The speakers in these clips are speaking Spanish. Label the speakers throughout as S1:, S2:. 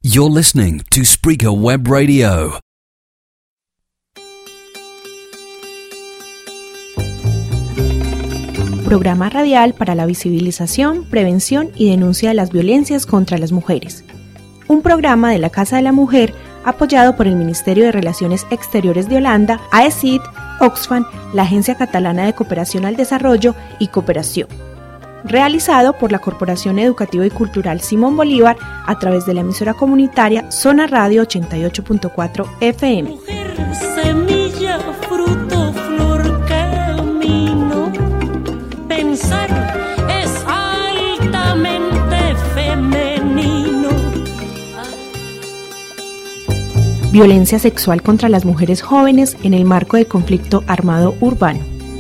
S1: You're listening to Spreaker Web Radio.
S2: Programa radial para la visibilización, prevención y denuncia de las violencias contra las mujeres. Un programa de la Casa de la Mujer apoyado por el Ministerio de Relaciones Exteriores de Holanda, AECID, Oxfam, la Agencia Catalana de Cooperación al Desarrollo y Cooperación. Realizado por la Corporación Educativa y Cultural Simón Bolívar a través de la emisora comunitaria Zona Radio 88.4 FM.
S3: Mujer, semilla, fruto, flor, camino. Pensar es altamente femenino.
S2: Violencia sexual contra las mujeres jóvenes en el marco del conflicto armado urbano.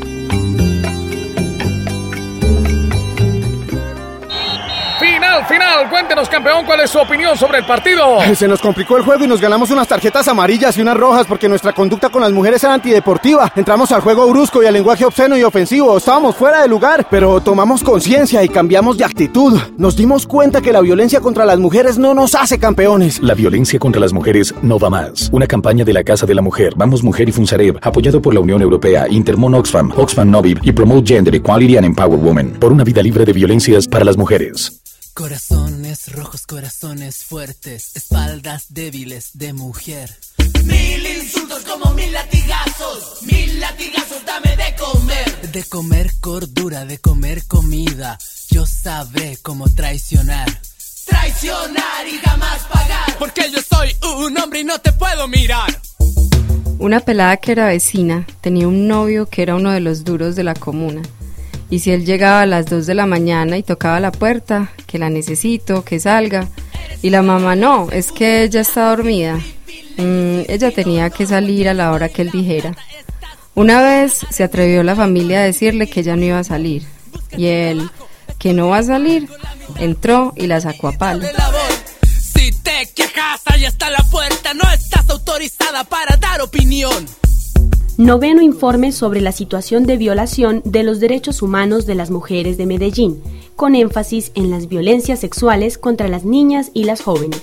S4: Final, cuéntenos, campeón, ¿cuál es su opinión sobre el partido?
S5: Se nos complicó el juego y nos ganamos unas tarjetas amarillas y unas rojas porque nuestra conducta con las mujeres era antideportiva. Entramos al juego brusco y al lenguaje obsceno y ofensivo. Estábamos fuera de lugar, pero tomamos conciencia y cambiamos de actitud. Nos dimos cuenta que la violencia contra las mujeres no nos hace campeones.
S6: La violencia contra las mujeres no va más. Una campaña de la Casa de la Mujer, Vamos Mujer y Funsarev, apoyado por la Unión Europea, Intermon Oxfam, Oxfam Novib y Promote Gender Equality and Empower Women. Por una vida libre de violencias para las mujeres.
S7: Corazones rojos, corazones fuertes, espaldas débiles de mujer.
S8: 1000 insultos como 1000 latigazos, 1000 latigazos, dame de comer.
S7: De comer cordura, de comer comida, yo sabré cómo traicionar.
S8: Traicionar y jamás pagar.
S7: Porque yo soy un hombre y no te puedo mirar.
S9: Una pelada que era vecina tenía un novio que era uno de los duros de la comuna. Y si él llegaba a las 2 de la mañana y tocaba la puerta, que la necesito, que salga, y la mamá no, es que ella está dormida, ella tenía que salir a la hora que él dijera. Una vez se atrevió la familia a decirle que ella no iba a salir, y él, que no va a salir, entró y la sacó a palo.
S7: Si te quejas, ahí está la puerta, no estás autorizada para dar opinión.
S2: Noveno informe sobre la situación de violación de los derechos humanos de las mujeres de Medellín, con énfasis en las violencias sexuales contra las niñas y las jóvenes.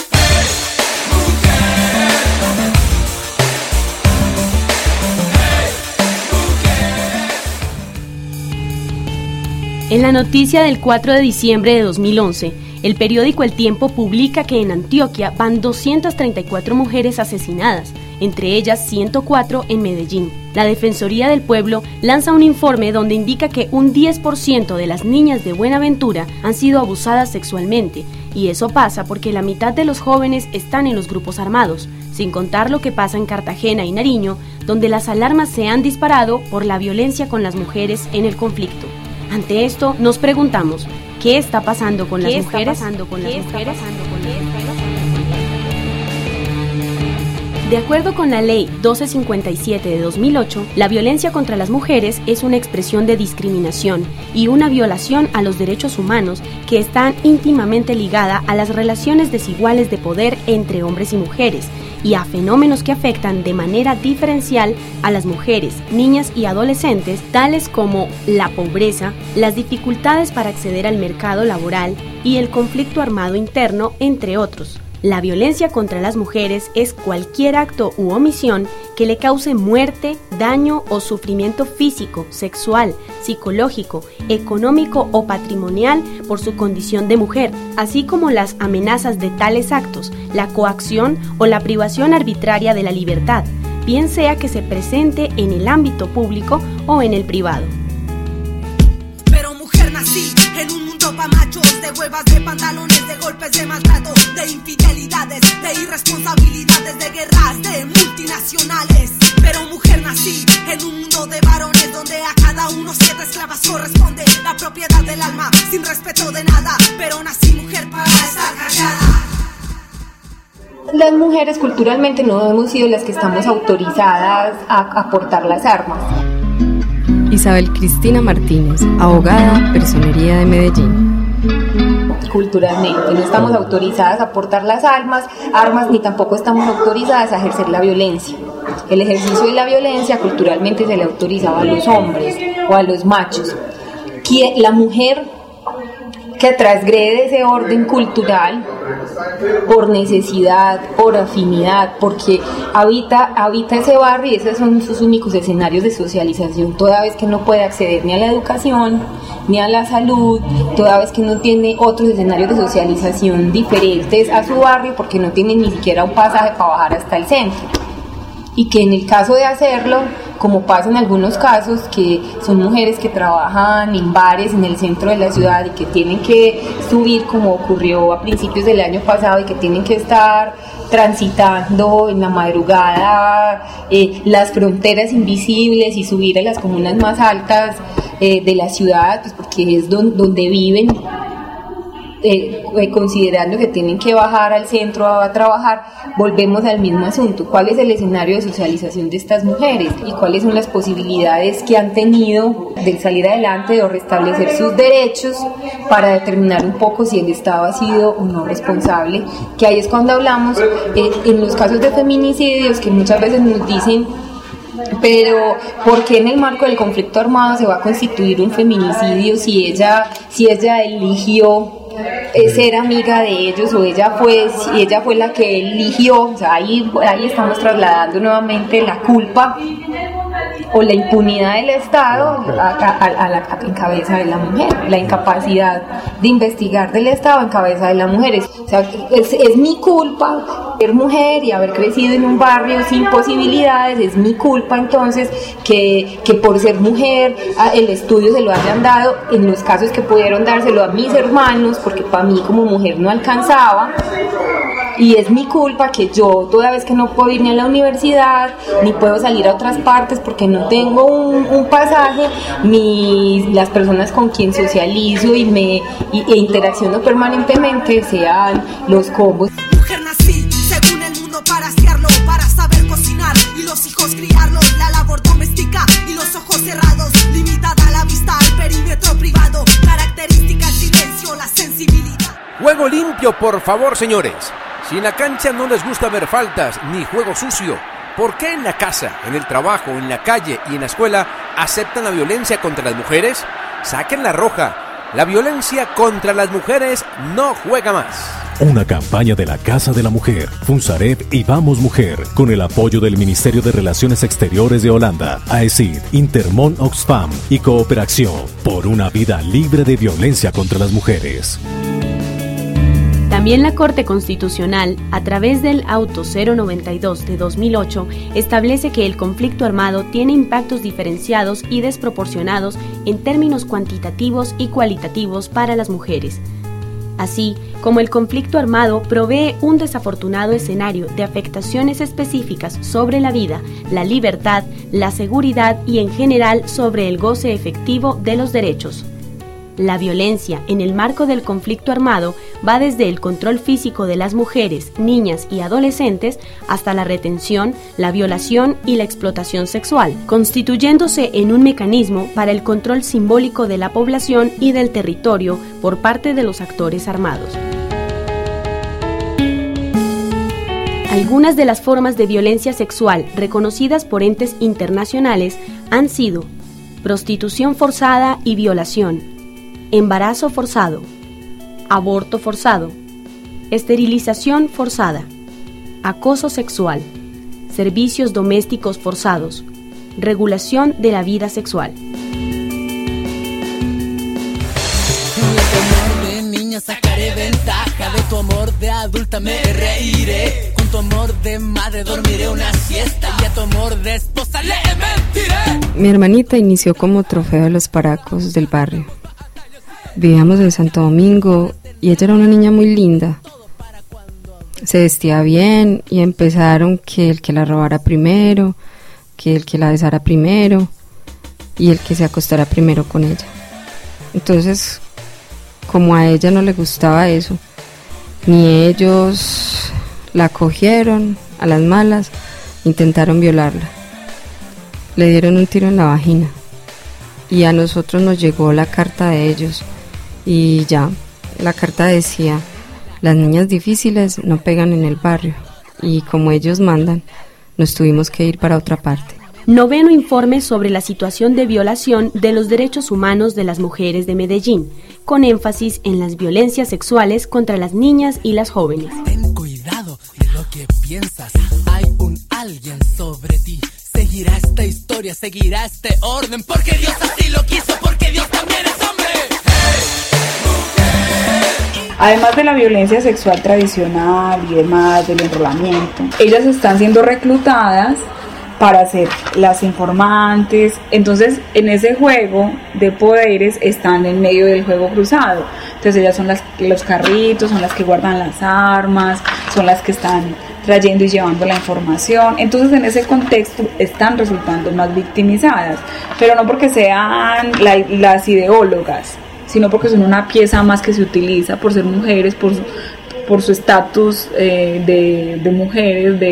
S2: En la noticia del 4 de diciembre de 2011, el periódico El Tiempo publica que en Antioquia van 234 mujeres asesinadas, entre ellas 104 en Medellín. La Defensoría del Pueblo lanza un informe donde indica que un 10% de las niñas de Buenaventura han sido abusadas sexualmente, y eso pasa porque la mitad de los jóvenes están en los grupos armados, sin contar lo que pasa en Cartagena y Nariño, donde las alarmas se han disparado por la violencia con las mujeres en el conflicto. Ante esto, nos preguntamos, ¿qué está pasando con las mujeres? De acuerdo con la Ley 1257 de 2008, la violencia contra las mujeres es una expresión de discriminación y una violación a los derechos humanos que están íntimamente ligada a las relaciones desiguales de poder entre hombres y mujeres y a fenómenos que afectan de manera diferencial a las mujeres, niñas y adolescentes, tales como la pobreza, las dificultades para acceder al mercado laboral y el conflicto armado interno, entre otros. La violencia contra las mujeres es cualquier acto u omisión que le cause muerte, daño o sufrimiento físico, sexual, psicológico, económico o patrimonial por su condición de mujer, así como las amenazas de tales actos, la coacción o la privación arbitraria de la libertad, bien sea que se presente en el ámbito público o en el privado.
S8: Pero mujer nací en un mundo pa' machos, de huevas, de pantalones, de golpes, de maltrato, de infidelidades, de irresponsabilidades, de guerras, de multinacionales. Pero mujer nací en un mundo de varones donde a cada uno 7 esclavas corresponde la propiedad del alma, sin respeto de nada. Pero nací mujer para estar callada.
S10: Las mujeres culturalmente no hemos sido las que estamos autorizadas a portar las armas.
S9: Isabel Cristina Martínez, abogada, Personería de Medellín.
S10: Culturalmente no estamos autorizadas a portar las armas, ni tampoco estamos autorizadas a ejercer la violencia. El ejercicio de la violencia culturalmente se le autorizaba a los hombres o a los machos. La mujer que transgrede ese orden cultural por necesidad, por afinidad, porque habita ese barrio y esos son sus únicos escenarios de socialización, toda vez que no puede acceder ni a la educación, ni a la salud, toda vez que no tiene otros escenarios de socialización diferentes a su barrio, porque no tiene ni siquiera un pasaje para bajar hasta el centro. Y que en el caso de hacerlo, como pasa en algunos casos, que son mujeres que trabajan en bares en el centro de la ciudad y que tienen que subir, como ocurrió a principios del año pasado, y que tienen que estar transitando en la madrugada las fronteras invisibles y subir a las comunas más altas de la ciudad, pues porque es donde viven, considerando que tienen que bajar al centro a trabajar. Volvemos al mismo asunto: ¿cuál es el escenario de socialización de estas mujeres y cuáles son las posibilidades que han tenido de salir adelante o restablecer sus derechos, para determinar un poco si el Estado ha sido o no responsable? Que ahí es cuando hablamos en los casos de feminicidios, que muchas veces nos dicen: pero ¿por qué en el marco del conflicto armado se va a constituir un feminicidio si ella eligió ser amiga de ellos, o ella fue la que eligió? O sea, ahí estamos trasladando nuevamente la culpa o la impunidad del Estado en cabeza de la mujer, la incapacidad de investigar del Estado en cabeza de las mujeres. O sea, es mi culpa ser mujer y haber crecido en un barrio sin posibilidades, es mi culpa entonces que por ser mujer el estudio se lo hayan dado, en los casos que pudieron dárselo a mis hermanos, porque para mí como mujer no alcanzaba. Y es mi culpa que yo, toda vez que no puedo ir ni a la universidad, ni puedo salir a otras partes porque no tengo un pasaje, las personas con quien socializo e interacciono permanentemente sean los combos.
S8: Mujer nací, según el mundo, para asearlo, para saber cocinar y los hijos criarlos, la labor doméstica y los ojos cerrados, limitada la vista al perímetro privado, característica el silencio, la sensibilidad.
S11: Juego limpio, por favor, señores. Si en la cancha no les gusta ver faltas ni juego sucio, ¿por qué en la casa, en el trabajo, en la calle y en la escuela aceptan la violencia contra las mujeres? Saquen la roja. La violencia contra las mujeres no juega más.
S12: Una campaña de la Casa de la Mujer, Funsarev y Vamos Mujer, con el apoyo del Ministerio de Relaciones Exteriores de Holanda, AECID, Intermon Oxfam y Cooperación por una vida libre de violencia contra las mujeres.
S2: También la Corte Constitucional, a través del Auto 092 de 2008, establece que el conflicto armado tiene impactos diferenciados y desproporcionados en términos cuantitativos y cualitativos para las mujeres. Así como el conflicto armado provee un desafortunado escenario de afectaciones específicas sobre la vida, la libertad, la seguridad y en general sobre el goce efectivo de los derechos. La violencia en el marco del conflicto armado va desde el control físico de las mujeres, niñas y adolescentes hasta la retención, la violación y la explotación sexual, constituyéndose en un mecanismo para el control simbólico de la población y del territorio por parte de los actores armados. Algunas de las formas de violencia sexual reconocidas por entes internacionales han sido prostitución forzada y violación, embarazo forzado, aborto forzado, esterilización forzada, acoso sexual, servicios domésticos forzados, regulación de la vida sexual.
S7: De niña sacaré ventaja, de tu amor de adulta me reiré, con tu amor de madre dormiré una siesta y a tu amor de esposa le mentiré.
S9: Mi hermanita inició como trofeo de los paracos del barrio. Vivíamos en Santo Domingo y ella era una niña muy linda. Se vestía bien y empezaron que el que la robara primero, que el que la besara primero y el que se acostara primero con ella. Entonces, como a ella no le gustaba eso, ni ellos la cogieron a las malas, intentaron violarla. Le dieron un tiro en la vagina y a nosotros nos llegó la carta de ellos. Y ya, la carta decía: las niñas difíciles no pegan en el barrio, y como ellos mandan, nos tuvimos que ir para otra parte.
S2: Noveno informe sobre la situación de violación de los derechos humanos de las mujeres de Medellín, con énfasis en las violencias sexuales contra las niñas y las jóvenes.
S7: Ten cuidado de lo que piensas, hay un alguien sobre ti. Seguirá esta historia, seguirá este orden, porque Dios así lo quiso, porque Dios también es hombre.
S13: Además de la violencia sexual tradicional y demás, del enrolamiento, ellas están siendo reclutadas para ser las informantes. Entonces, en ese juego de poderes están en medio del juego cruzado. Entonces, ellas son los carritos, son las que guardan las armas, son las que están trayendo y llevando la información. Entonces, en ese contexto están resultando más victimizadas, pero no porque sean las ideólogas, sino porque son una pieza más que se utiliza por ser mujeres, por su estatus de mujeres,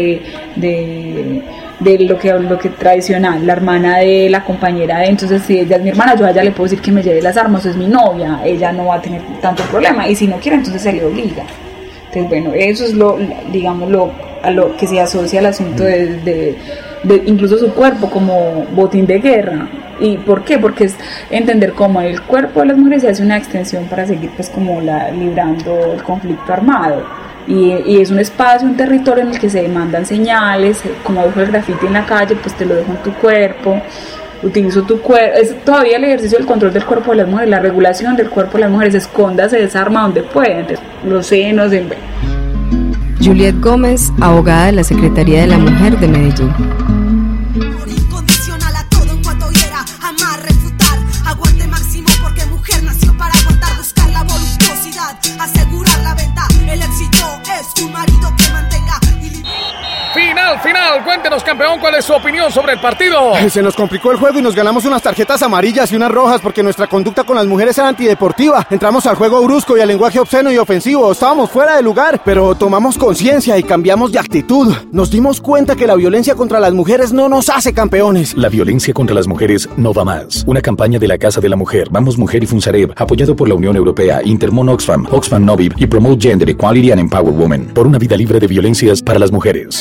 S13: de lo que tradicional, la hermana de la compañera de, entonces si ella es mi hermana, yo a ella le puedo decir que me lleve las armas, o es mi novia, ella no va a tener tanto problema, y si no quiere, entonces se le obliga. Entonces, bueno, eso es a lo que se asocia al asunto de incluso su cuerpo como botín de guerra. ¿Y por qué? Porque es entender cómo el cuerpo de las mujeres se hace una extensión para seguir pues como librando el conflicto armado. Y es un espacio, un territorio en el que se demandan señales, como dejo el grafiti en la calle, pues te lo dejo en tu cuerpo, utilizo tu cuerpo. Es todavía el ejercicio del control del cuerpo de las mujeres, la regulación del cuerpo de las mujeres, esconda, se desarma donde pueden, los senos,
S9: Juliet Gómez, abogada de la Secretaría de la Mujer de Medellín.
S4: Final, cuéntenos, campeón, ¿cuál es su opinión sobre el partido?
S5: Se nos complicó el juego y nos ganamos unas tarjetas amarillas y unas rojas porque nuestra conducta con las mujeres era antideportiva. Entramos al juego brusco y al lenguaje obsceno y ofensivo. Estábamos fuera de lugar, pero tomamos conciencia y cambiamos de actitud. Nos dimos cuenta que la violencia contra las mujeres no nos hace campeones.
S6: La violencia contra las mujeres no va más. Una campaña de la Casa de la Mujer, Vamos Mujer y Funsarev, apoyado por la Unión Europea, Intermon Oxfam, Oxfam Novib y Promote Gender Equality and Empower Women. Por una vida libre de violencias para las mujeres.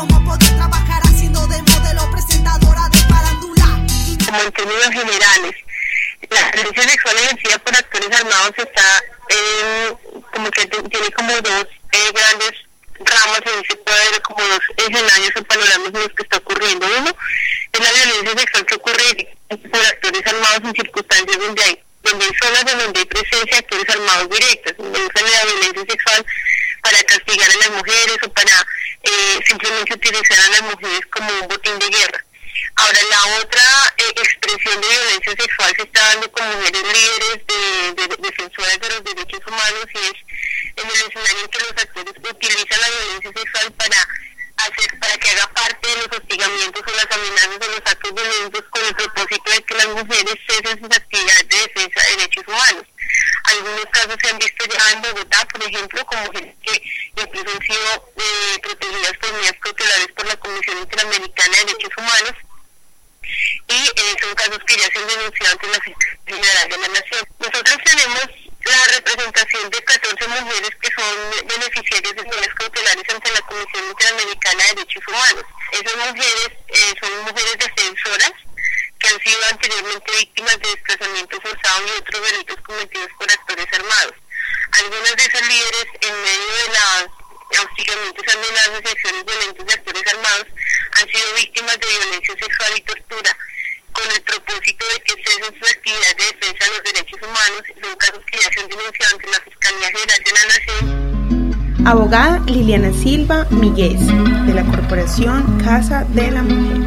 S14: Como en términos generales, la violencia sexual ejercida por actores armados está como que tiene como dos grandes ramas en ese poder, como dos escenarios o panoramas en los que está ocurriendo. Uno es la violencia sexual que ocurre por actores armados en circunstancias donde hay zonas donde hay presencia de actores armados directos, donde usan la violencia sexual para castigar a las mujeres o para simplemente utilizar a las mujeres como un botín de guerra. Ahora, la otra expresión de violencia sexual se está dando con mujeres líderes defensoras de los derechos humanos, y es en el escenario en que los actores utilizan la violencia sexual para que haga parte de los hostigamientos o las amenazas o los actos violentos con el propósito de que las mujeres cesen sus actividades de defensa de derechos humanos. Algunos casos se han visto ya en Bogotá, por ejemplo, con mujeres que incluso han sido protegidas por medidas cautelares por la Comisión Interamericana de Derechos Humanos, y son casos que ya se han denunciado ante la Fiscalía General de la Nación. Nosotros tenemos la representación de 14 mujeres que son beneficiarias de medidas cautelares ante la Comisión Interamericana de Derechos Humanos. Esas mujeres son mujeres defensoras que han sido anteriormente víctimas de desplazamiento forzado y otros delitos cometidos por actores armados. Algunas de esas líderes, en medio de los hostigamientos, amenazas y acciones violentas de actores armados, han sido víctimas de violencia sexual y tortura con el propósito de que cesen sus actividades de defensa de los derechos humanos. Son casos que ya se han denunciado ante la Fiscalía General de la Nación.
S15: Abogada Liliana Silva Miguez, de la Corporación Casa de la Mujer.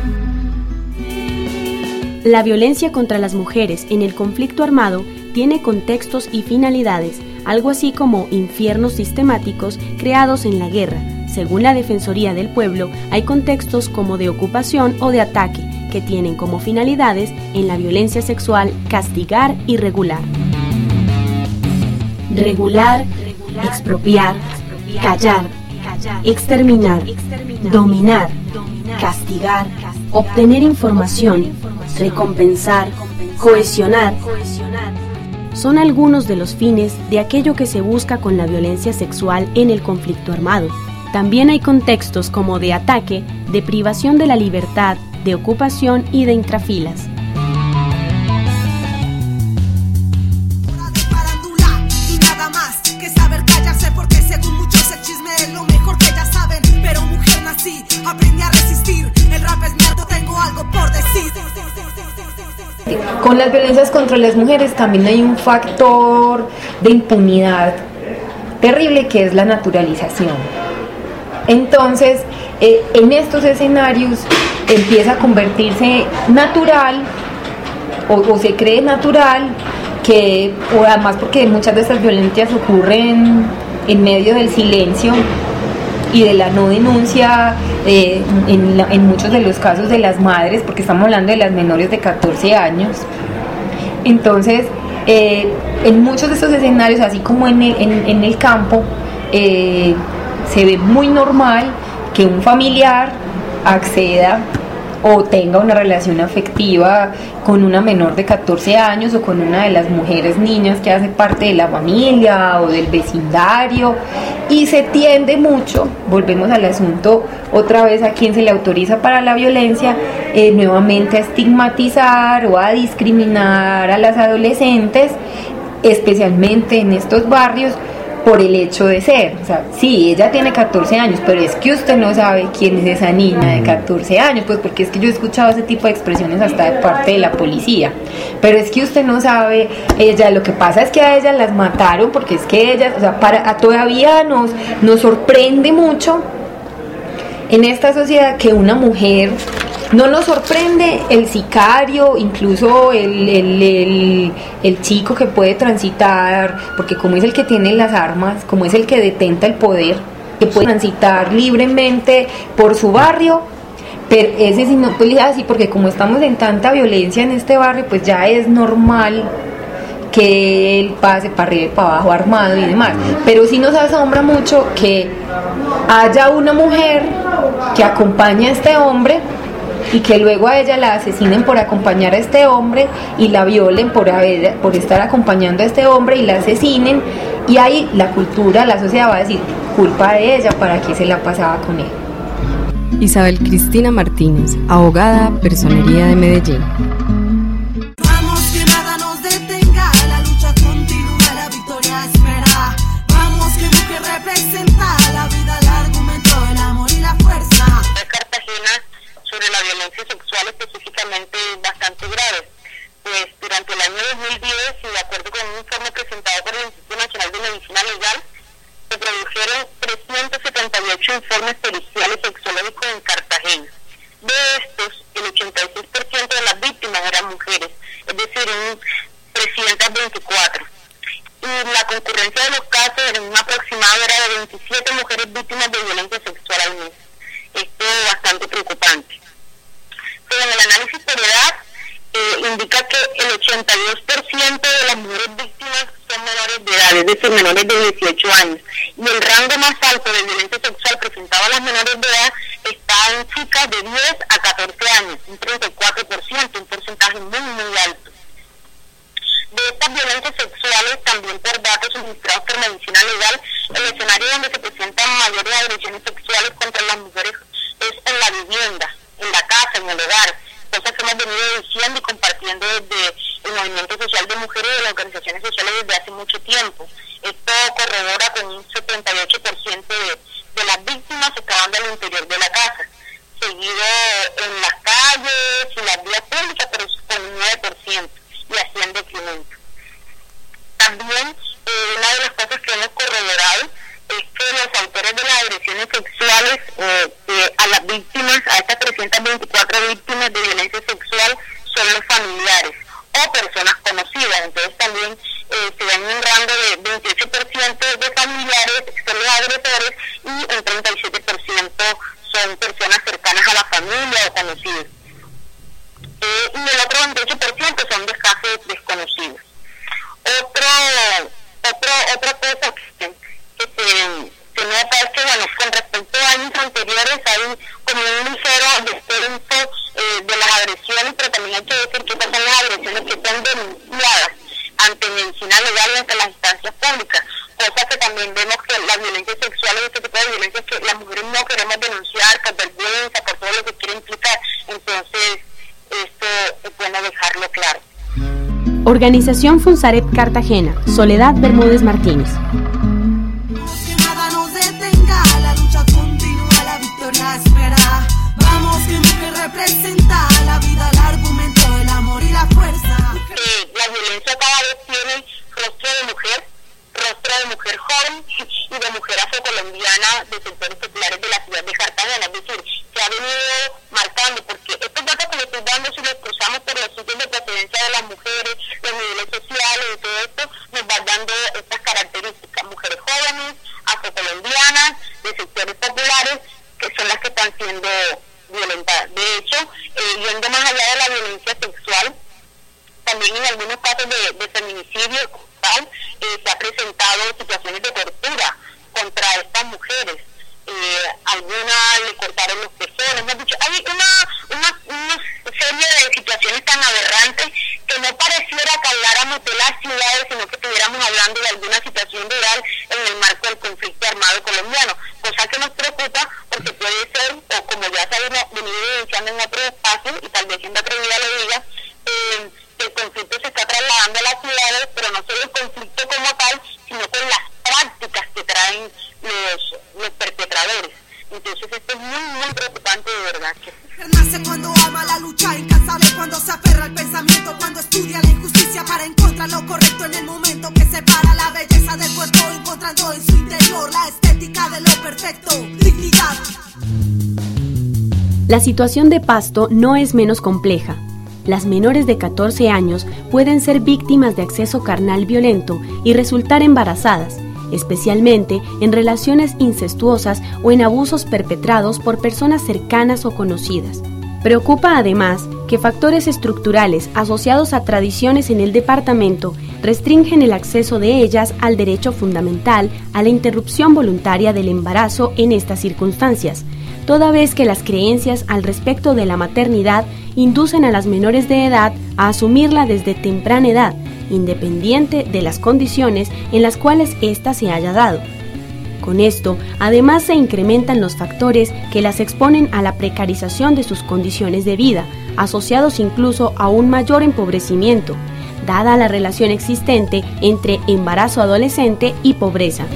S2: La violencia contra las mujeres en el conflicto armado tiene contextos y finalidades, algo así como infiernos sistemáticos creados en la guerra. Según la Defensoría del Pueblo, hay contextos como de ocupación o de ataque, que tienen como finalidades en la violencia sexual castigar y regular. Regular, expropiar, callar, exterminar, dominar, castigar, obtener información, recompensar, cohesionar. Son algunos de los fines de aquello que se busca con la violencia sexual en el conflicto armado. También hay contextos como de ataque, de privación de la libertad, de ocupación y de intrafilas.
S8: Y nada más que saber callarse, porque según muchos el chisme es lo mejor que ya saben. Pero mujer nací, aprendí a resistir. El rap es mierda, tengo algo por decir.
S10: Con las violencias contra las mujeres también hay un factor de impunidad terrible, que es la naturalización. Entonces, en estos escenarios empieza a convertirse natural o se cree natural que, o además porque muchas de estas violencias ocurren en medio del silencio y de la no denuncia, en muchos de los casos de las madres, porque estamos hablando de las menores de 14 años. Entonces, en muchos de estos escenarios, así como en el campo, se ve muy normal que un familiar acceda o tenga una relación afectiva con una menor de 14 años o con una de las mujeres niñas que hace parte de la familia o del vecindario, y se tiende mucho, volvemos al asunto otra vez, a quien se le autoriza para la violencia, nuevamente a estigmatizar o a discriminar a las adolescentes, especialmente en estos barrios, por el hecho de ser. O sea, sí, ella tiene 14 años, pero es que usted no sabe quién es esa niña de 14 años, pues porque es que yo he escuchado ese tipo de expresiones hasta de parte de la policía. Pero es que usted no sabe, ella, lo que pasa es que a ellas las mataron, porque es que ellas, o sea, todavía nos sorprende mucho en esta sociedad que una mujer, no nos sorprende el sicario, incluso el chico que puede transitar, porque como es el que tiene las armas, como es el que detenta el poder, que puede transitar libremente por su barrio, pero ese sí no, pues así, porque como estamos en tanta violencia en este barrio, pues ya es normal que él pase para arriba y para abajo armado y demás. Pero sí nos asombra mucho que haya una mujer que acompañe a este hombre y que luego a ella la asesinen por acompañar a este hombre y la violen por estar acompañando a este hombre y la asesinen, y ahí la cultura, la sociedad va a decir, culpa de ella, ¿para qué se la pasaba con él?
S9: Isabel Cristina Martínez, abogada, Personería de Medellín.
S8: Vamos, que nada nos detenga, la lucha continúa, la victoria espera. Vamos, que mujer representa la vida, el argumento, el amor y la fuerza.
S14: Sobre la violencia sexual específicamente bastante grave. Pues durante el año 2010, y de acuerdo con un informe presentado por el Instituto Nacional de Medicina Legal, se produjeron 378 informes periciales sexológicos en Cartagena. De estos, el 86% de las víctimas eran mujeres, es decir, 324. Y la concurrencia de los casos en un aproximado era de 27 mujeres víctimas de violencia sexual al mes. Esto es bastante preocupante. Pero en el análisis por edad indica que el 82% de las mujeres víctimas son menores de edad, es decir, menores de 18 años. Y el rango más alto de violencia sexual presentado a las menores de edad está en chicas de 10 a 14 años, un 34%, un porcentaje muy, muy alto. De estas violencias sexuales, también por datos suministrados por Medicina Legal, el escenario donde se presentan mayores agresiones sexuales contra las mujeres es en la vivienda, en la casa, en el hogar, cosas que hemos venido diciendo y compartiendo desde el movimiento social de mujeres y de las organizaciones sociales desde hace mucho tiempo. Esto corrobora con un 78% de las víctimas se acaban al interior de la casa, seguido en las calles y las vías públicas, pero con un 9%, y así en decremento. También una de las cosas que hemos corroborado es que los autores de las agresiones sexuales a las víctimas, a estas 324 víctimas de violencia sexual, son los familiares o personas conocidas. Entonces también se da un rango de 28% de familiares son los agresores y un 37% son personas cercanas a la familia o conocidas. Y el otro 28% son de casos desconocidos. Otra cosa que se nota es que, bueno, con respecto a años anteriores hay como un ligero descenso de las agresiones, pero también hay que decir que estas son las agresiones que son denunciadas ante Medicina Legal y ante las instancias públicas, cosa que también vemos que la violencia sexual es este tipo de violencia que las mujeres no queremos denunciar por vergüenza, por todo lo que quiere implicar. Entonces
S2: Organización Funsarep Cartagena, Soledad Bermúdez Martínez.
S8: Que nada nos detenga, la lucha continúa, la victoria espera. Vamos, que mujer representa la vida, el argumento, el amor y la fuerza.
S14: La violencia cada vez tiene rostro de mujer joven y de mujer afrocolombiana de sectores populares de la ciudad de Cartagena. Es decir, se ha venido marcando, porque estos datos que le estoy dando, si los cruzamos por los sitios de procedencia de las mujeres, los niveles sociales y todo esto, nos va dando estas características: mujeres jóvenes, afrocolombianas, de sectores populares, que son las que están siendo violentadas. De hecho, yendo más allá de la violencia sexual, también en algunos casos de feminicidio se ha presentado situaciones de tortura contra estas mujeres. Algunas le cortaron los pezones, hay una serie de situaciones tan aberrantes que no pareciera que habláramos de las ciudades, sino que estuviéramos hablando de alguna situación rural en el marco del conflicto armado colombiano, cosa que nos preocupa porque puede ser, o como ya se ha venido evidenciando en otros espacios, y tal vez siendo atrevida lo diga, que el conflicto se está trasladando a las ciudades, pero no solo el conflicto como tal, sino con las prácticas que traen los perpetradores. Entonces esto es muy, muy preocupante, de verdad.
S8: Nace cuando ama la lucha, incansable cuando se aferra al pensamiento, cuando estudia la injusticia para encontrar lo correcto en el momento que separa la belleza del cuerpo, encontrando en su interior la estética de lo perfecto, dignidad.
S2: La situación de Pasto no es menos compleja. Las menores de 14 años pueden ser víctimas de acceso carnal violento y resultar embarazadas, especialmente en relaciones incestuosas o en abusos perpetrados por personas cercanas o conocidas. Preocupa además que factores estructurales asociados a tradiciones en el departamento restringen el acceso de ellas al derecho fundamental a la interrupción voluntaria del embarazo en estas circunstancias, toda vez que las creencias al respecto de la maternidad inducen a las menores de edad a asumirla desde temprana edad, independiente de las condiciones en las cuales ésta se haya dado. Con esto, además se incrementan los factores que las exponen a la precarización de sus condiciones de vida, asociados incluso a un mayor empobrecimiento, dada la relación existente entre embarazo adolescente y pobreza.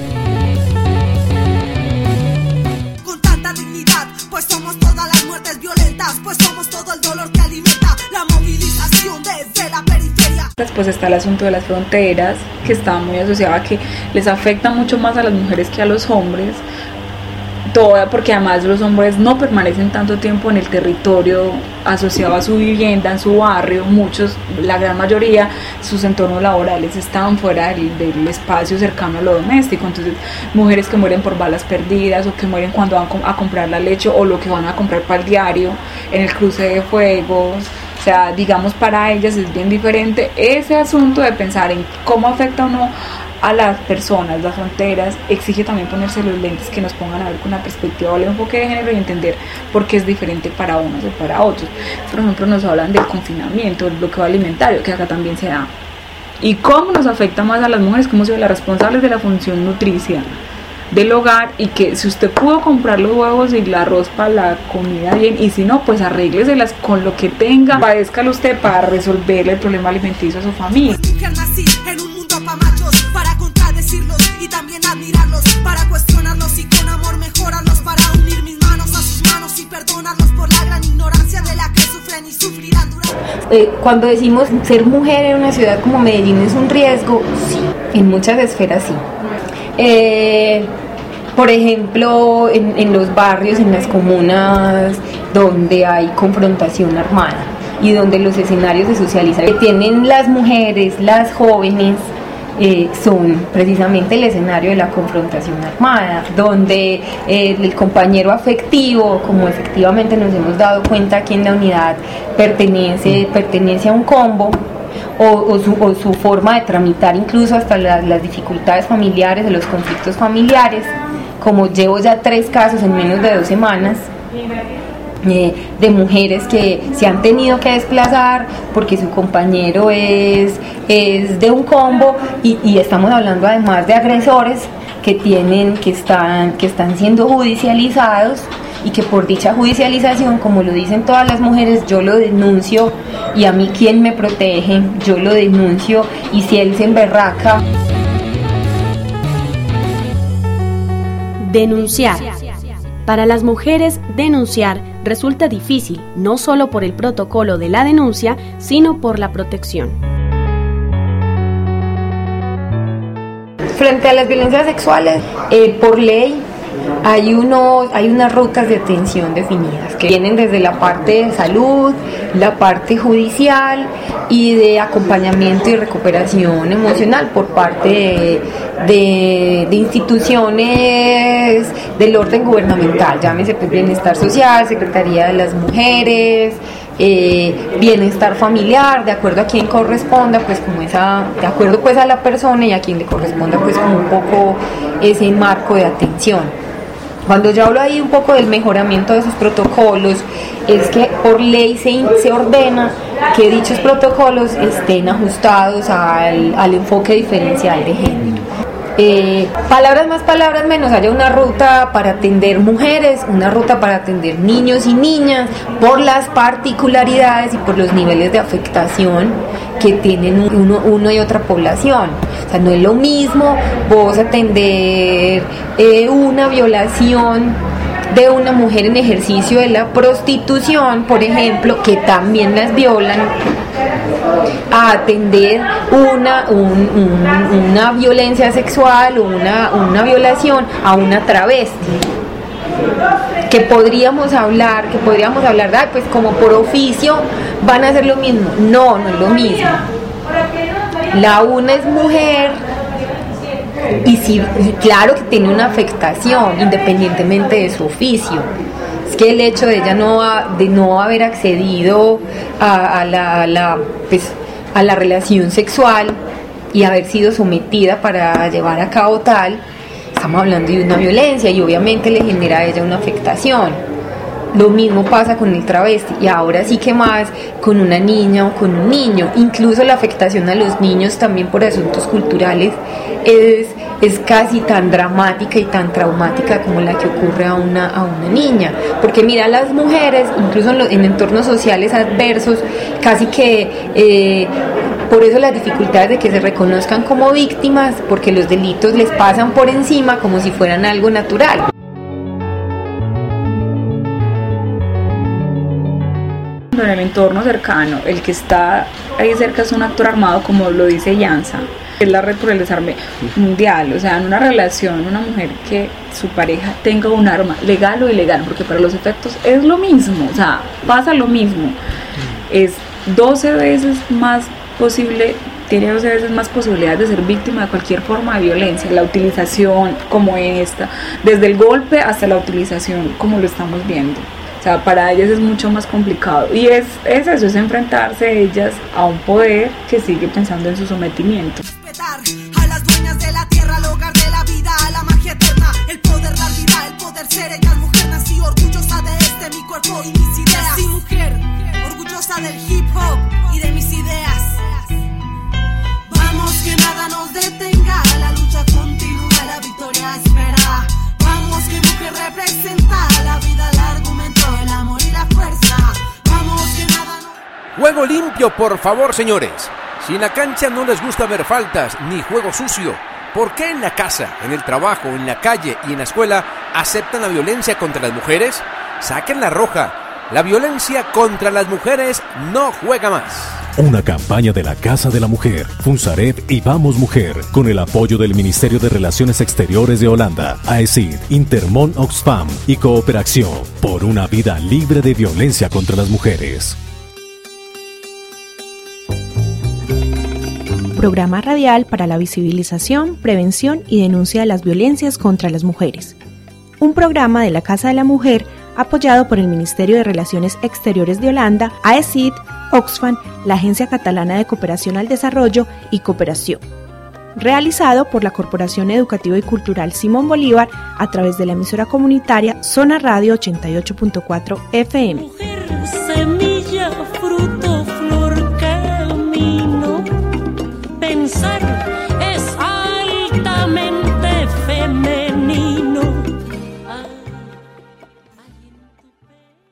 S8: Con tanta dignidad, pues somos todas las muertes violentas, pues somos todo el dolor que alimenta la movilización desde la periferia.
S13: Pues está el asunto de las fronteras, que está muy asociado a que les afecta mucho más a las mujeres que a los hombres, porque además los hombres no permanecen tanto tiempo en el territorio asociado a su vivienda, en su barrio. Muchos, la gran mayoría, sus entornos laborales están fuera del espacio cercano a lo doméstico. Entonces, mujeres que mueren por balas perdidas, o que mueren cuando van a comprar la leche, o lo que van a comprar para el diario, en el cruce de fuegos. O sea, digamos, para ellas es bien diferente ese asunto de pensar en cómo afecta o no a las personas, las fronteras. Exige también ponerse los lentes que nos pongan a ver con una perspectiva o el enfoque de género y entender por qué es diferente para unos o para otros. Por ejemplo, nos hablan del confinamiento, del bloqueo alimentario, que acá también se da, y cómo nos afecta más a las mujeres, cómo son las responsables de la función nutricia del hogar, y que si usted pudo comprar los huevos y el arroz para la comida, bien, y si no, pues arrégleselas con lo que tenga, padézcalo usted para resolverle el problema alimenticio a su familia.
S8: Mujer nací en un mundo pa' machos, para contradecirlos y también admirarlos, para cuestionarlos y con amor mejorarlos, para unir mis manos a sus manos y perdonarlos por la gran ignorancia de la que sufren y sufrirán durante.
S10: Cuando decimos ser mujer en una ciudad como Medellín es un riesgo, sí, en muchas esferas sí. Por ejemplo, en los barrios, en las comunas donde hay confrontación armada y donde los escenarios de socialización que tienen las mujeres, las jóvenes, son precisamente el escenario de la confrontación armada, donde el compañero afectivo, como efectivamente nos hemos dado cuenta aquí en la unidad, pertenece a un combo, o su forma de tramitar incluso hasta las dificultades familiares, de los conflictos familiares, como llevo ya 3 casos en menos de 2 semanas, de mujeres que se han tenido que desplazar porque su compañero es de un combo, y estamos hablando además de agresores que están siendo judicializados y que por dicha judicialización, como lo dicen todas las mujeres, yo lo denuncio y a mí ¿quién me protege? Yo lo denuncio y si él se emberraca.
S2: Denunciar. Para las mujeres, denunciar resulta difícil, no solo por el protocolo de la denuncia, sino por la protección.
S10: Frente a las violencias sexuales, por ley, hay unas rutas de atención definidas que vienen desde la parte de salud, la parte judicial y de acompañamiento y recuperación emocional por parte de instituciones del orden gubernamental, llámese pues Bienestar Social, Secretaría de las Mujeres, bienestar familiar, de acuerdo a quien corresponda, pues como de acuerdo pues a la persona y a quien le corresponda pues como un poco ese marco de atención. Cuando yo hablo ahí un poco del mejoramiento de esos protocolos, es que por ley se ordena que dichos protocolos estén ajustados al enfoque diferencial de género. Palabras más, palabras menos, haya una ruta para atender mujeres, una ruta para atender niños y niñas, por las particularidades y por los niveles de afectación que tienen uno y otra población. O sea, no es lo mismo vos atender una violación de una mujer en ejercicio de la prostitución, por ejemplo, que también las violan, a atender una violencia sexual o una violación a una travesti. Que podríamos hablar, pues como por oficio van a hacer lo mismo. No es lo mismo. La una es mujer y sí, claro que tiene una afectación independientemente de su oficio. Es que el hecho de ella de no haber accedido a la relación sexual y haber sido sometida para llevar a cabo tal, estamos hablando de una violencia y obviamente le genera a ella una afectación. Lo mismo pasa con el travesti y ahora sí que más con una niña o con un niño. Incluso la afectación a los niños también por asuntos culturales es casi tan dramática y tan traumática como la que ocurre a una niña. Porque mira, las mujeres, incluso en entornos sociales adversos, casi que por eso las dificultades de que se reconozcan como víctimas, porque los delitos les pasan por encima como si fueran algo natural.
S13: En el entorno cercano, el que está ahí cerca es un actor armado, como lo dice Yansa, es la Red por el Desarme Mundial. O sea, en una relación, una mujer que su pareja tenga un arma, legal o ilegal, porque para los efectos es lo mismo, o sea, pasa lo mismo, es 12 veces más posible, tiene 12 veces más posibilidades de ser víctima de cualquier forma de violencia, la utilización como esta, desde el golpe hasta la utilización como lo estamos viendo. O sea, para ellas es mucho más complicado y es eso, es enfrentarse ellas a un poder que sigue pensando en su sometimiento.
S8: Respetar a las dueñas de la tierra, al hogar de la vida, a la magia eterna, el poder dar vida, el poder ser ellas mujer. Nací orgullosa de mi cuerpo y mis ideas. Nací mujer, orgullosa del hip hop y de mis ideas. Vamos que nada nos detenga, la lucha continúa, la victoria espera. Vamos que mujer representa la vida, el argumento, el amor y la fuerza. Vamos que nada no...
S11: Juego limpio, por favor, señores. Si en la cancha no les gusta ver faltas ni juego sucio, ¿por qué en la casa, en el trabajo, en la calle y en la escuela aceptan la violencia contra las mujeres? Saquen la roja. La violencia contra las mujeres no juega más.
S12: Una campaña de la Casa de la Mujer, Funsared y Vamos Mujer, con el apoyo del Ministerio de Relaciones Exteriores de Holanda, AECID, Intermon Oxfam y Cooperación por una vida libre de violencia contra las mujeres.
S15: Programa radial para la visibilización, prevención y denuncia de las violencias contra las mujeres. Un programa de la Casa de la Mujer apoyado por el Ministerio de Relaciones Exteriores de Holanda, AECID, Oxfam, la Agencia Catalana de Cooperación al Desarrollo y Cooperación. Realizado por la Corporación Educativa y Cultural Simón Bolívar a través de la emisora comunitaria Zona Radio 88.4 FM.